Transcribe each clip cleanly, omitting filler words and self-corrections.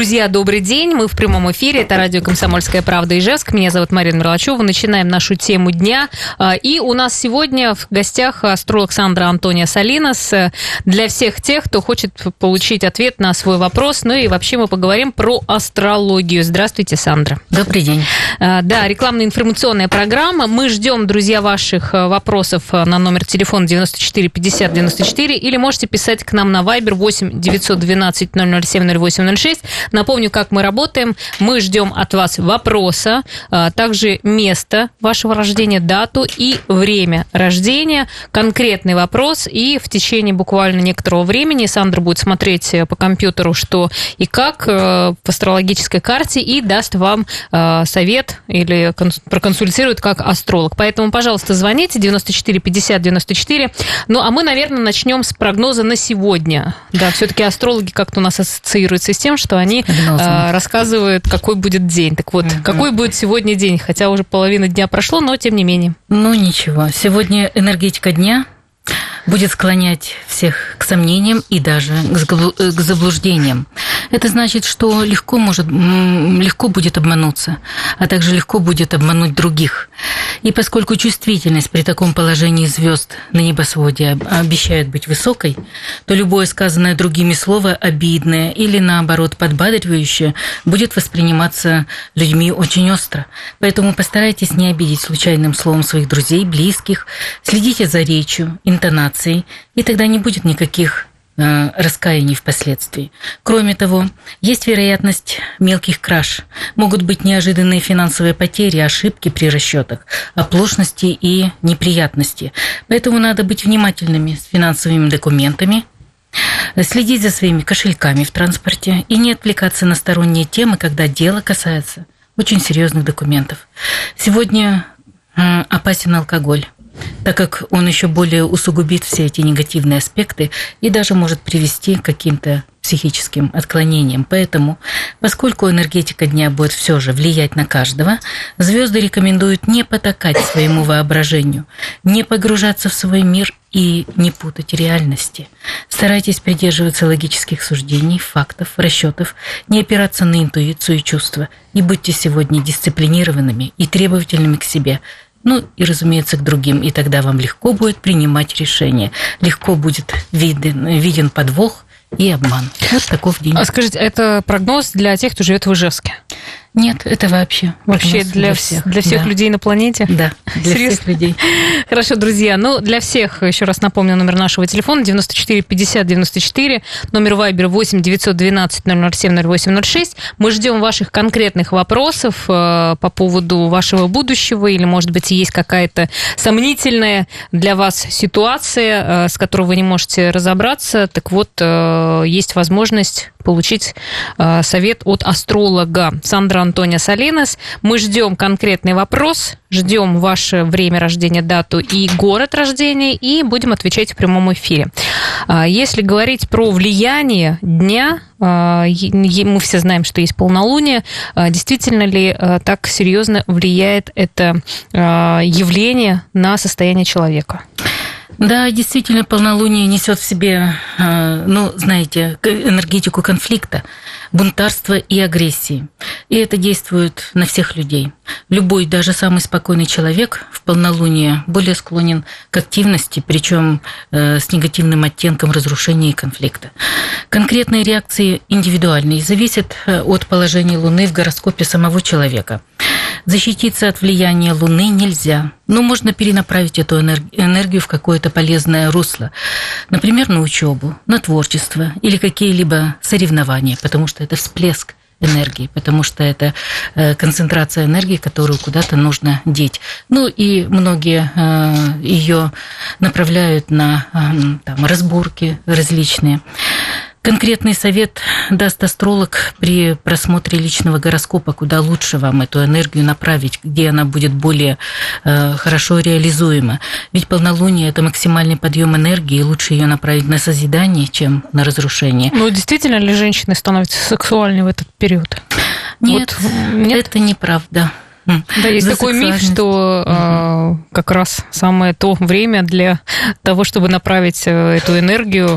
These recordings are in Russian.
Друзья, добрый день. Мы в прямом эфире. Это радио «Комсомольская правда» Ижевск. Меня зовут Марина Мерлачева. Начинаем нашу тему дня. И у нас сегодня в гостях астролог Сандра Антония Салинас. Для всех тех, кто хочет получить ответ на свой вопрос. Ну и вообще мы поговорим про астрологию. Здравствуйте, Сандра. Добрый день. Да, рекламно-информационная программа. Мы ждем, друзья, ваших вопросов на номер телефона 94 50 94 или можете писать к нам на Viber 8 912 007 08 06. Напомню, как мы работаем. Мы ждем от вас вопроса, также место вашего рождения, дату и время рождения, конкретный вопрос, и в течение буквально некоторого времени Сандра будет смотреть по компьютеру, что и как в астрологической карте, и даст вам совет или проконсультирует как астролог. Поэтому, пожалуйста, звоните 94 50 94. Ну, а мы, наверное, начнем с прогноза на сегодня. Да, все-таки астрологи как-то у нас ассоциируются с тем, что они рассказывают, какой будет день. Так вот, какой будет сегодня день? Хотя уже половина дня прошло, но тем не менее. Ну, ничего. Сегодня энергетика дня будет склонять всех к сомнениям и даже к заблуждениям. Это значит, что легко будет обмануться, а также легко будет обмануть других. И поскольку чувствительность при таком положении звезд на небосводе обещает быть высокой, то любое сказанное другими слово обидное или, наоборот, подбадривающее будет восприниматься людьми очень остро. Поэтому постарайтесь не обидеть случайным словом своих друзей, близких, следите за речью, интонацией, и тогда не будет никаких раскаяний впоследствии. Кроме того, есть вероятность мелких краж. Могут быть неожиданные финансовые потери, ошибки при расчетах, оплошности и неприятности. Поэтому надо быть внимательными с финансовыми документами, следить за своими кошельками в транспорте и не отвлекаться на сторонние темы, когда дело касается очень серьезных документов. Сегодня опасен алкоголь, так как он еще более усугубит все эти негативные аспекты и даже может привести к каким-то психическим отклонениям. Поэтому, поскольку энергетика дня будет все же влиять на каждого, звезды рекомендуют не потакать своему воображению, не погружаться в свой мир и не путать реальности. Старайтесь придерживаться логических суждений, фактов, расчетов, не опираться на интуицию и чувства, и будьте сегодня дисциплинированными и требовательными к себе, ну и, разумеется, к другим, и тогда вам легко будет принимать решения, легко будет виден подвох и обман. Вот таков день. А скажите, это прогноз для тех, кто живет в Ижевске? Нет, это вообще для всех да. людей на планете? Да, для всех людей. Хорошо, друзья. Ну, для всех, еще раз напомню, номер нашего телефона 94 50 94, номер Viber 8 912 007 08 06. Мы ждем ваших конкретных вопросов по поводу вашего будущего, или, может быть, есть какая-то сомнительная для вас ситуация, с которой вы не можете разобраться. Так вот, есть возможность получить совет от астролога Сандра Антония Салинас. Мы ждем конкретный вопрос, ждем ваше время рождения, дату и город рождения, и будем отвечать в прямом эфире. Если говорить про влияние дня, мы все знаем, что есть полнолуние. Действительно ли так серьезно влияет это явление на состояние человека? Да, действительно, полнолуние несет в себе, энергетику конфликта, бунтарства и агрессии. И это действует на всех людей. Любой, даже самый спокойный человек в полнолуние более склонен к активности, причем с негативным оттенком разрушения и конфликта. Конкретные реакции индивидуальные, зависят от положения Луны в гороскопе самого человека. Защититься от влияния Луны нельзя, но можно перенаправить эту энергию в какое-то полезное русло. Например, на учебу, на творчество или какие-либо соревнования, потому что это всплеск энергии, потому что это концентрация энергии, которую куда-то нужно деть. Ну и многие ее направляют на разборки различные. Конкретный совет даст астролог при просмотре личного гороскопа, куда лучше вам эту энергию направить, где она будет более хорошо реализуема. Ведь полнолуние – это максимальный подъем энергии, и лучше ее направить на созидание, чем на разрушение. Ну, действительно ли женщины становятся сексуальны в этот период? Нет, это неправда. Да, есть такой миф, что как раз самое то время для того, чтобы направить эту энергию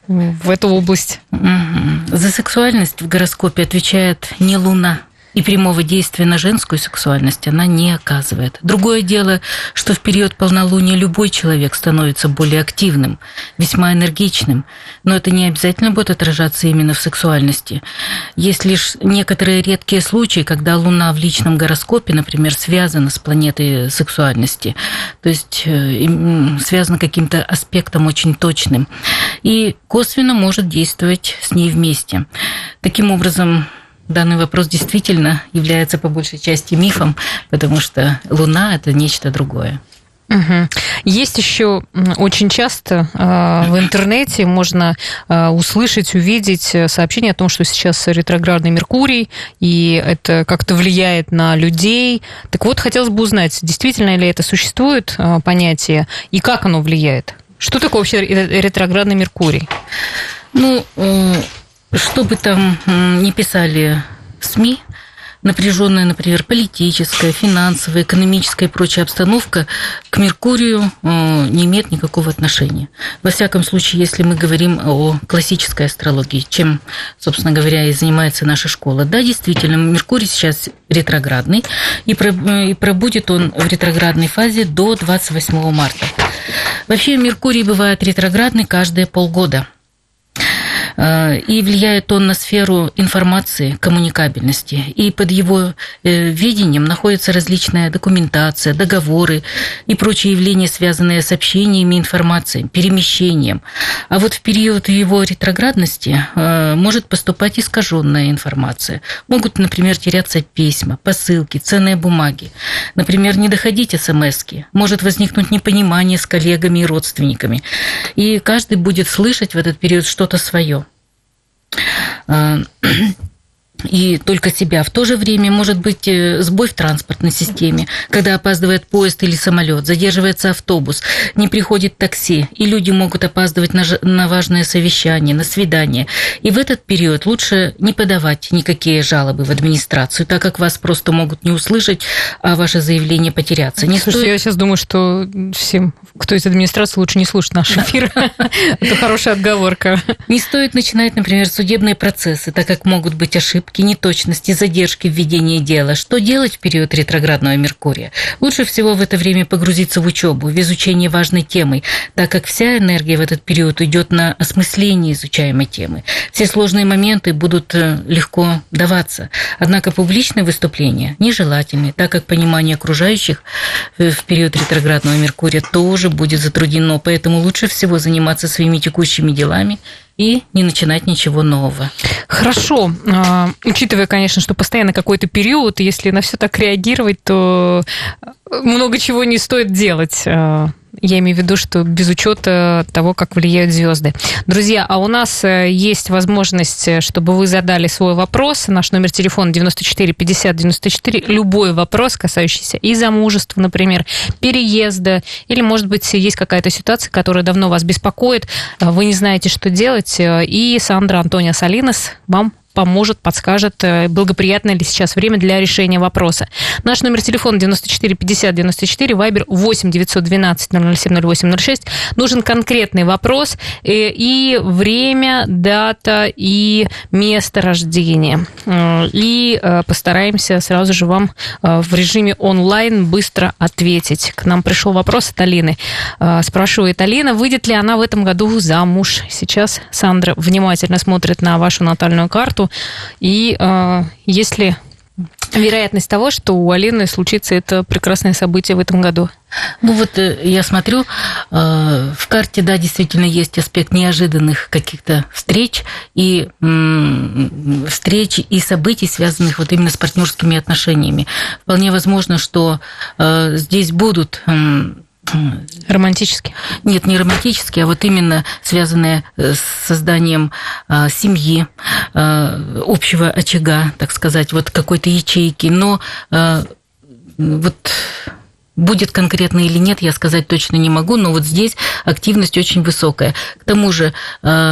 в эту область. За сексуальность в гороскопе отвечает не Луна. И прямого действия на женскую сексуальность она не оказывает. Другое дело, что в период полнолуния любой человек становится более активным, весьма энергичным, но это не обязательно будет отражаться именно в сексуальности. Есть лишь некоторые редкие случаи, когда Луна в личном гороскопе, например, связана с планетой сексуальности, то есть связана каким-то аспектом очень точным, и косвенно может действовать с ней вместе. Таким образом, данный вопрос действительно является по большей части мифом, потому что Луна – это нечто другое. Угу. Есть еще очень часто в интернете можно услышать, увидеть сообщение о том, что сейчас ретроградный Меркурий, и это как-то влияет на людей. Так вот, хотелось бы узнать, действительно ли это существует понятие, и как оно влияет? Что такое вообще ретроградный Меркурий? Что бы там ни писали СМИ, напряженная, например, политическая, финансовая, экономическая и прочая обстановка к Меркурию не имеет никакого отношения. Во всяком случае, если мы говорим о классической астрологии, чем, собственно говоря, и занимается наша школа. Да, действительно, Меркурий сейчас ретроградный, и пробудет он в ретроградной фазе до 28 марта. Вообще, Меркурий бывает ретроградный каждые полгода. И влияет он на сферу информации, коммуникабельности. И под его видением находится различная документация, договоры и прочие явления, связанные с общениями, информацией, перемещением. А вот в период его ретроградности может поступать искаженная информация. Могут, например, теряться письма, посылки, ценные бумаги. Например, не доходить смс-ки. Может возникнуть непонимание с коллегами и родственниками. И каждый будет слышать в этот период что-то свое. И только себя. В то же время может быть сбой в транспортной системе, когда опаздывает поезд или самолет, задерживается автобус, не приходит такси, и люди могут опаздывать на важное совещание, на свидание. И в этот период лучше не подавать никакие жалобы в администрацию, так как вас просто могут не услышать, а ваше заявление потеряться. Слушайте, я сейчас думаю, что всем, кто из администрации, лучше не слушать наш эфир. Это хорошая отговорка. Не стоит начинать, например, судебные процессы, так как могут быть ошибки, неточности, задержки в ведении дела. Что делать в период ретроградного Меркурия? Лучше всего в это время погрузиться в учебу, в изучение важной темы, так как вся энергия в этот период идет на осмысление изучаемой темы. Все сложные моменты будут легко даваться. Однако публичные выступления нежелательны, так как понимание окружающих в период ретроградного Меркурия тоже будет затруднено, поэтому лучше всего заниматься своими текущими делами и не начинать ничего нового. Хорошо. Учитывая, конечно, что постоянно какой-то период, если на все так реагировать, то много чего не стоит делать. Я имею в виду, что без учета того, как влияют звезды. Друзья, а у нас есть возможность, чтобы вы задали свой вопрос. Наш номер телефона 94 50 94. Любой вопрос, касающийся и замужества, например, переезда, или, может быть, есть какая-то ситуация, которая давно вас беспокоит, вы не знаете, что делать, и Сандра Антонио Салинас вам поможет, подскажет, благоприятно ли сейчас время для решения вопроса. Наш номер телефона 94 50 94, вайбер 8 912 007 08 06. Нужен конкретный вопрос и время, дата и место рождения. И постараемся сразу же вам в режиме онлайн быстро ответить. К нам пришел вопрос от Алины. Спрашивает Алина, выйдет ли она в этом году замуж. Сейчас Сандра внимательно смотрит на вашу натальную карту. И есть ли вероятность того, что у Алины случится это прекрасное событие в этом году? Ну вот я смотрю, в карте, да, действительно есть аспект неожиданных каких-то встреч и событий, связанных вот именно с партнерскими отношениями. Вполне возможно, что здесь будут... Романтические? Нет, не романтические, а вот именно связанные с созданием семьи, общего очага, так сказать, вот какой-то ячейки. Но вот будет конкретно или нет, я сказать точно не могу, но вот здесь активность очень высокая. К тому же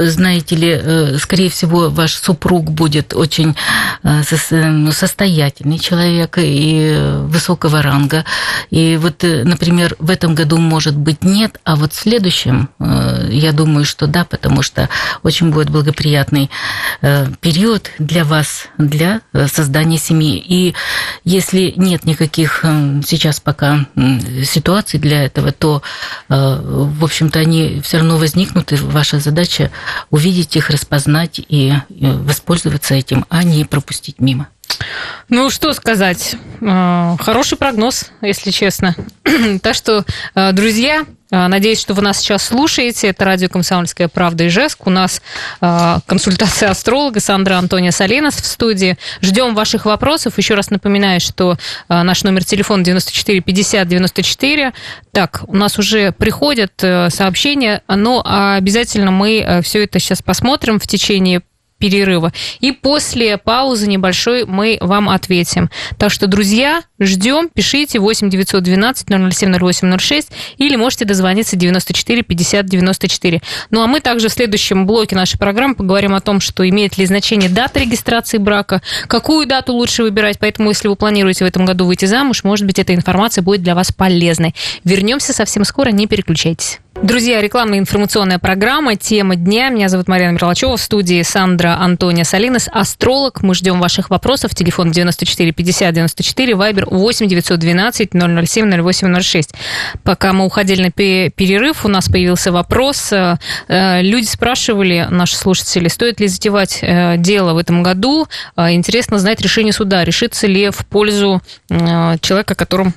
знаете ли, скорее всего, ваш супруг будет очень состоятельный человек и высокого ранга. И вот, например, в этом году, может быть, нет, а вот в следующем, я думаю, что да, потому что очень будет благоприятный период для вас, для создания семьи. И если нет никаких сейчас пока ситуаций для этого, то, в общем-то, они все равно возникнут, и ваша задача увидеть их, распознать и воспользоваться этим, а не пропустить мимо. Ну, что сказать. Хороший прогноз, если честно. Так что, друзья, надеюсь, что вы нас сейчас слушаете. Это радио «Комсомольская правда» Ижевск. У нас консультация астролога Сандра Антония Салинас в студии. Ждем ваших вопросов. Еще раз напоминаю, что наш номер телефона 94 50 94. Так, у нас уже приходят сообщения, но обязательно мы все это сейчас посмотрим в течение перерыва. И после паузы небольшой мы вам ответим. Так что, друзья, ждем, пишите 8 912 007 08 06 или можете дозвониться 94 50 94. Ну а мы также в следующем блоке нашей программы поговорим о том, что имеет ли значение дата регистрации брака, какую дату лучше выбирать. Поэтому, если вы планируете в этом году выйти замуж, может быть, эта информация будет для вас полезной. Вернемся совсем скоро, не переключайтесь. Друзья, рекламная информационная программа «Тема дня». Меня зовут Марьяна Мерлачева, в студии Сандра Антония Салинас, астролог. Мы ждем ваших вопросов. Телефон 94 50 94, вайбер 8 912 007 08 06. Пока мы уходили на перерыв, у нас появился вопрос. Люди спрашивали, наши слушатели, стоит ли затевать дело в этом году. Интересно знать решение суда, решится ли в пользу человека,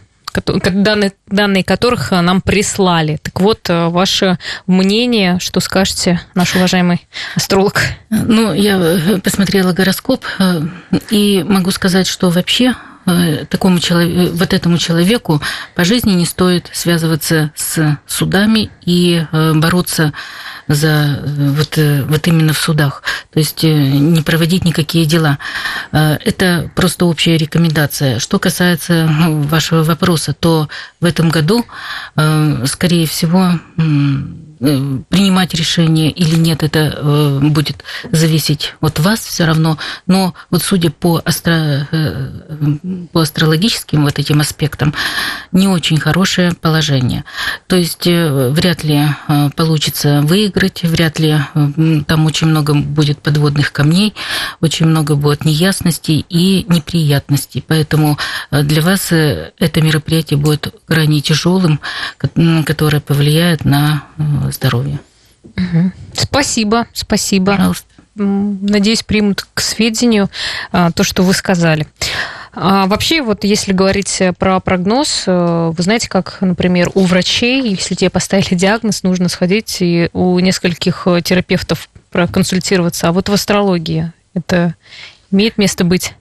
данные которых нам прислали. Так вот, ваше мнение, что скажете, наш уважаемый астролог? Ну, я посмотрела гороскоп и могу сказать, что вообще такому человеку, вот этому человеку по жизни не стоит связываться с судами и бороться за вот именно в судах, то есть не проводить никакие дела. Это просто общая рекомендация. Что касается вашего вопроса, то в этом году, скорее всего, принимать решение или нет, это будет зависеть от вас все равно. Но вот судя по астрологическим вот этим аспектам, не очень хорошее положение. То есть вряд ли получится выиграть, вряд ли там очень много будет подводных камней, очень много будет неясностей и неприятностей. Поэтому для вас это мероприятие будет крайне тяжелым, которое повлияет на здоровье. Спасибо. Пожалуйста. Надеюсь, примут к сведению то, что вы сказали. Вообще, вот если говорить про прогноз, вы знаете, как, например, у врачей, если тебе поставили диагноз, нужно сходить и у нескольких терапевтов проконсультироваться. А вот в астрологии это имеет место быть?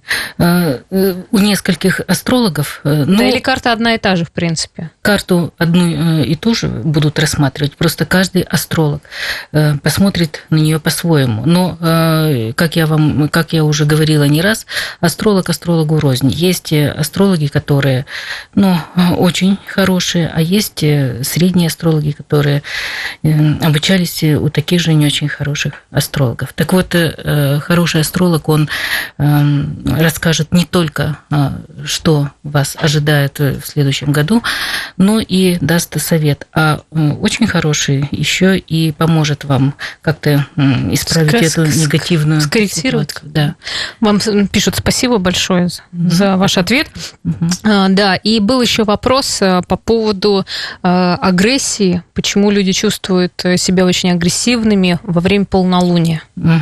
У нескольких астрологов. Да, или карта одна и та же, в принципе. Карту одну и ту же будут рассматривать. Просто каждый астролог посмотрит на нее по-своему. Но, как я уже говорила не раз, астролог астрологу рознь. Есть астрологи, которые, очень хорошие, а есть средние астрологи, которые обучались у таких же не очень хороших астрологов. Так вот, хороший астролог, он расскажет не только, что вас ожидает в следующем году, но и даст совет. А очень хороший еще и поможет вам как-то исправить эту негативную скорректировать. Да. Вам пишут спасибо большое за ваш ответ. Да, и был еще вопрос по поводу агрессии. Почему люди чувствуют себя очень агрессивными во время полнолуния?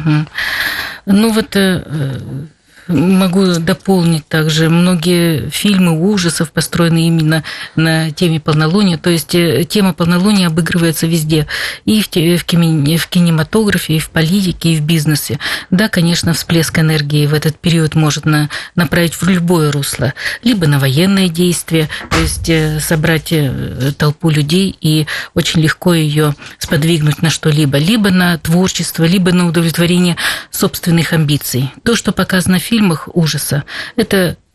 Могу дополнить также. Многие фильмы ужасов построены именно на теме полнолуния. То есть тема полнолуния обыгрывается везде. И в кинематографе, и в политике, и в бизнесе. Да, конечно, всплеск энергии в этот период может направить в любое русло. Либо на военные действия, то есть собрать толпу людей и очень легко ее сподвигнуть на что-либо. Либо на творчество, либо на удовлетворение собственных амбиций. То, что показано в фильмах ужаса, это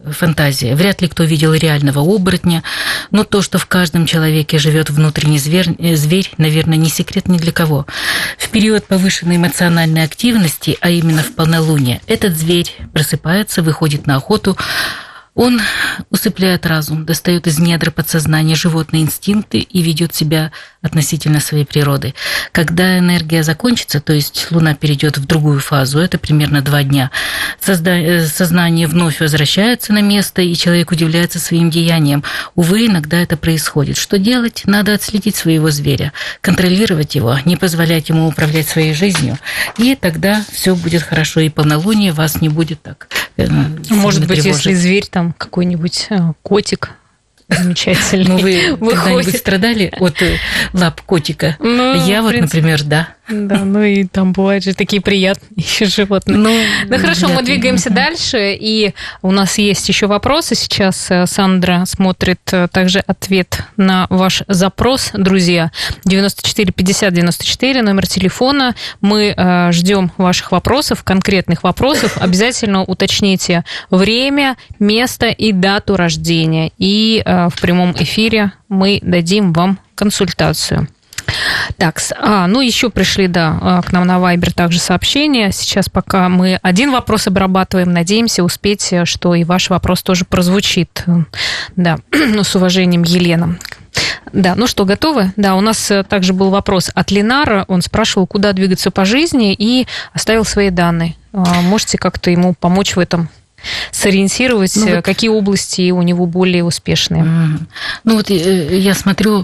фантазия. Вряд ли кто видел реального оборотня, но то, что в каждом человеке живет внутренний зверь, наверное, не секрет ни для кого. В период повышенной эмоциональной активности, а именно в полнолуние, этот зверь просыпается, выходит на охоту. Он усыпляет разум, достает из недр подсознания животные инстинкты и ведет себя относительно своей природы. Когда энергия закончится, то есть Луна перейдет в другую фазу, это примерно 2 дня, сознание вновь возвращается на место, и человек удивляется своим деяниям. Увы, иногда это происходит. Что делать? Надо отследить своего зверя, контролировать его, не позволять ему управлять своей жизнью, и тогда все будет хорошо, и полнолуние вас не будет так может быть, тревожить. если зверь там какой-нибудь котик замечательный. Ну, вы когда-нибудь страдали от лап котика? Я вот, например, да. Да, ну и там бывают же такие приятные еще животные. Ну хорошо, мы двигаемся дальше, и у нас есть еще вопросы. Сейчас Сандра смотрит также ответ на ваш запрос, друзья. 94 50 94, номер телефона. Мы ждем ваших вопросов, конкретных вопросов. Обязательно уточните время, место и дату рождения. И в прямом эфире мы дадим вам консультацию. Так, ну еще пришли, да, к нам на Viber также сообщения. Сейчас пока мы один вопрос обрабатываем, надеемся успеть, что и ваш вопрос тоже прозвучит. Да, ну, с уважением, Елена. Да, ну что, готовы? Да, у нас также был вопрос от Ленара. Он спрашивал, куда двигаться по жизни, и оставил свои данные. Можете как-то ему помочь в этом? Сориентировать, какие области у него более успешные? Ну вот я смотрю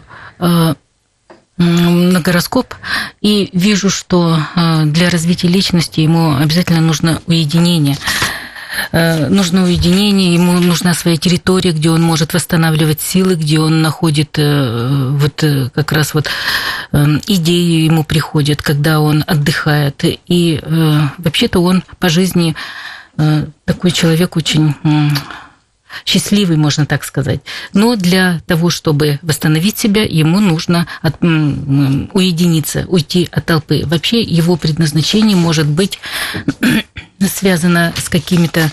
на гороскоп и вижу, что для развития личности ему обязательно нужно уединение. Ему нужна своя территория, где он может восстанавливать силы, где он находит вот как раз вот идеи ему приходят, когда он отдыхает. И вообще-то он по жизни такой человек очень счастливый, можно так сказать. Но для того, чтобы восстановить себя, ему нужно уединиться, уйти от толпы. Вообще его предназначение может быть связано с какими-то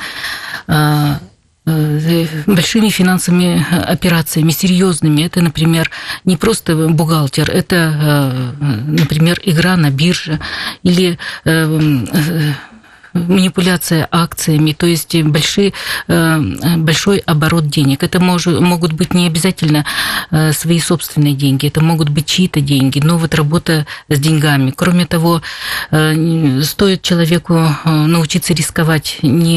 большими финансовыми операциями, серьезными. Это, например, не просто бухгалтер, это, например, игра на бирже или манипуляция акциями, то есть большой оборот денег. Это могут быть не обязательно свои собственные деньги, это могут быть чьи-то деньги, но вот работа с деньгами. Кроме того, стоит человеку научиться рисковать,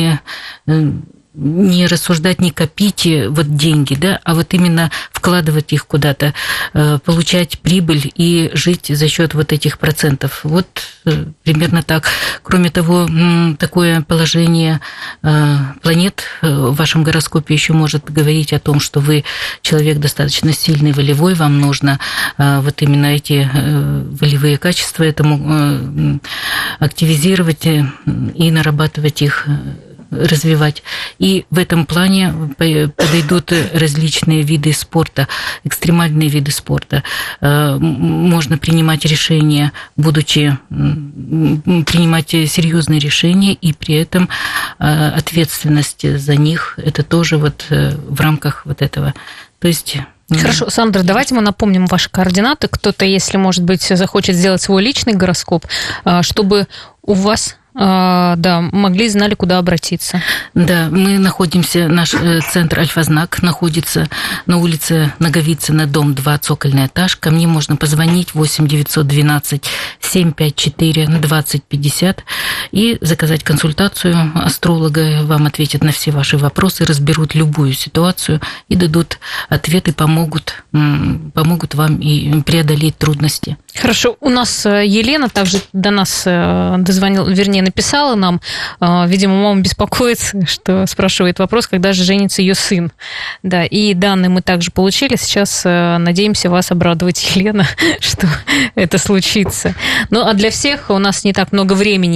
не рассуждать, не копить вот деньги, да, а вот именно вкладывать их куда-то, получать прибыль и жить за счет вот этих процентов. Вот примерно так. Кроме того, такое положение планет в вашем гороскопе еще может говорить о том, что вы человек достаточно сильный, волевой, вам нужно вот именно эти волевые качества этому активизировать и нарабатывать их, развивать. И в этом плане подойдут различные виды спорта, экстремальные виды спорта. Можно принимать решения, принимать серьезные решения, и при этом ответственность за них, это тоже вот в рамках вот этого. То есть... Хорошо, Сандра, давайте мы напомним ваши координаты. Кто-то, если, может быть, захочет сделать свой личный гороскоп, чтобы у вас... Да, знали, куда обратиться. Да, мы находимся, наш центр «Альфа-Знак» находится на улице Наговицына, дом 2, цокольный этаж. Ко мне можно позвонить 8 912 754 20 50 и заказать консультацию астролога. Вам ответят на все ваши вопросы, разберут любую ситуацию и дадут ответы, помогут вам и преодолеть трудности. Хорошо, у нас Елена также до нас дозвонила, вернее, написала нам, видимо, мама беспокоится, что спрашивает вопрос, когда же женится ее сын. Да, и данные мы также получили. Сейчас надеемся вас обрадовать, Елена, что это случится. Ну, а для всех у нас не так много времени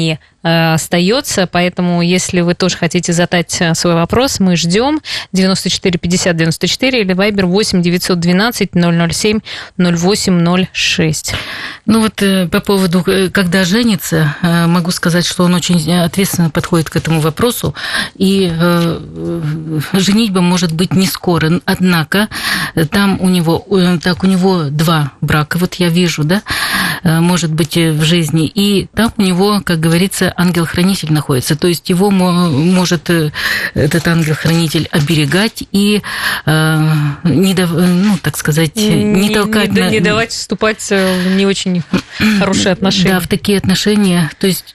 остается, поэтому если вы тоже хотите задать свой вопрос, мы ждем. 94 50 94 или Viber 8 912 007 0806. Ну вот по поводу, когда женится, могу сказать, что он очень ответственно подходит к этому вопросу, и женитьба может быть не скоро, однако там у него 2 брака, вот я вижу, да, может быть в жизни, и там у него, как говорится, ангел-хранитель находится, то есть его может этот ангел-хранитель оберегать и не давать вступать в не очень хорошие отношения. Да, в такие отношения, то есть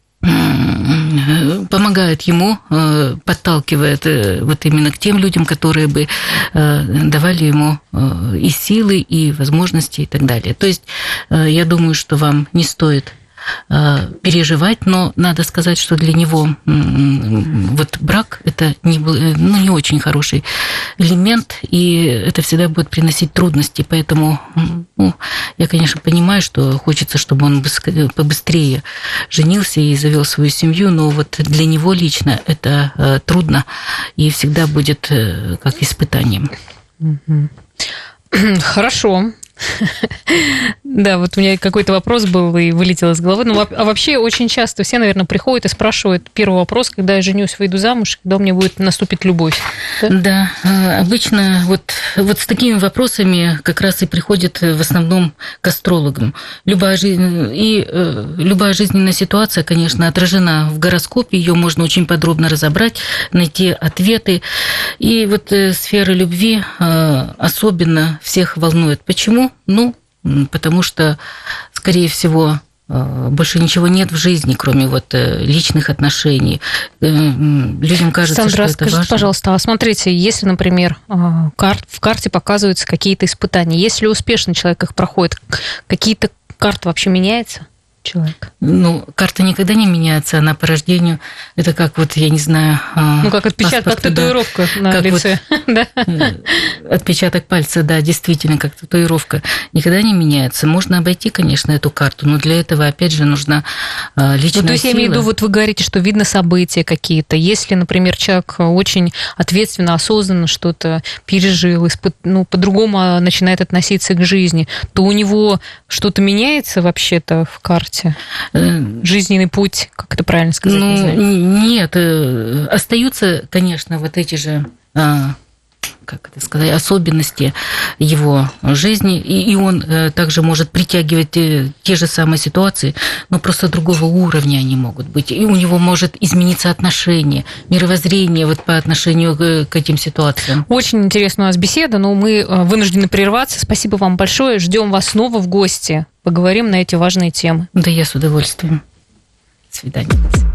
помогает ему, подталкивает вот именно к тем людям, которые бы давали ему и силы, и возможности, и так далее. То есть я думаю, что вам не стоит переживать, но надо сказать, что для него вот брак – это не очень хороший элемент, и это всегда будет приносить трудности, поэтому я, конечно, понимаю, что хочется, чтобы он побыстрее женился и завел свою семью, но вот для него лично это трудно и всегда будет как испытанием. Хорошо. Да, вот у меня какой-то вопрос был и вылетел из головы. Ну, а вообще очень часто все, наверное, приходят и спрашивают первый вопрос, когда я женюсь, выйду замуж, когда у меня наступит любовь. Да, обычно вот с такими вопросами как раз и приходят в основном к астрологам. Любая жизненная ситуация, конечно, отражена в гороскопе, ее можно очень подробно разобрать, найти ответы. И вот сфера любви особенно всех волнует. Почему? Ну, потому что, скорее всего, больше ничего нет в жизни, кроме вот личных отношений. Людям кажется, Сандра, что это скажите, важно. пожалуйста, а смотрите, если, например, в карте показываются какие-то испытания, если успешно человек их проходит, какие-то карты вообще меняются? Человек. Ну, карта никогда не меняется, она по рождению, это как вот, я не знаю... Ну, как отпечаток, как татуировка на как лице. Вот, да? Отпечаток пальца, да, действительно, как татуировка. Никогда не меняется. Можно обойти, конечно, эту карту, но для этого, опять же, нужна личная то есть, сила. я имею в виду, вот вы говорите, что видно события какие-то. Если, например, человек очень ответственно, осознанно что-то пережил, по-другому начинает относиться к жизни, то у него что-то меняется вообще-то в карте? Жизненный путь, как это правильно сказать? Нет, остаются, конечно, вот эти же, как это сказать, особенности его жизни, и он также может притягивать те же самые ситуации, но просто другого уровня они могут быть, и у него может измениться отношение, мировоззрение вот по отношению к этим ситуациям. Очень интересная у нас беседа, но мы вынуждены прерваться. Спасибо вам большое, ждем вас снова в гости, поговорим на эти важные темы. Да, я с удовольствием. До свидания.